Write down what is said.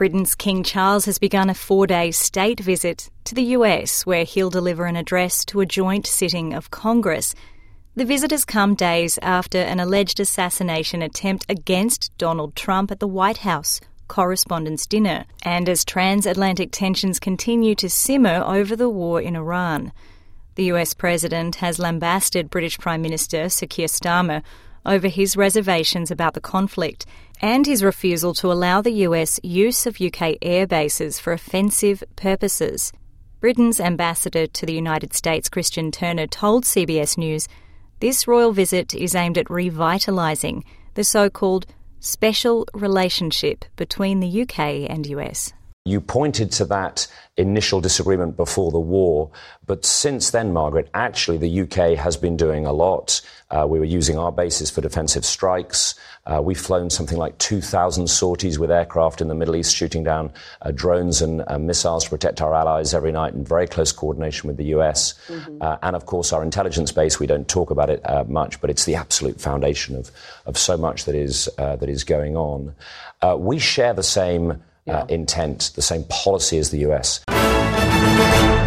Britain's King Charles has begun a 4-day state visit to the US, where he'll deliver an address to a joint sitting of Congress. The visit has come days after an alleged assassination attempt against Donald Trump at the White House Correspondents' Dinner, and as transatlantic tensions continue to simmer over the war in Iran. The US President has lambasted British Prime Minister Sir Keir Starmer over his reservations about the conflict and his refusal to allow the US use of UK air bases for offensive purposes. Britain's ambassador to the United States, Christian Turner, told CBS News this royal visit is aimed at revitalising the so-called special relationship between the UK and US. You pointed to that initial disagreement before the war, but since then, Margaret, actually the UK has been doing a lot. We were using our bases for defensive strikes. We've flown something like 2,000 sorties with aircraft in the Middle East, shooting down drones and missiles to protect our allies every night in very close coordination with the US. And, of course, our intelligence base, we don't talk about it much, but it's the absolute foundation of so much that is going on. We share the same intent, the same policy as the US.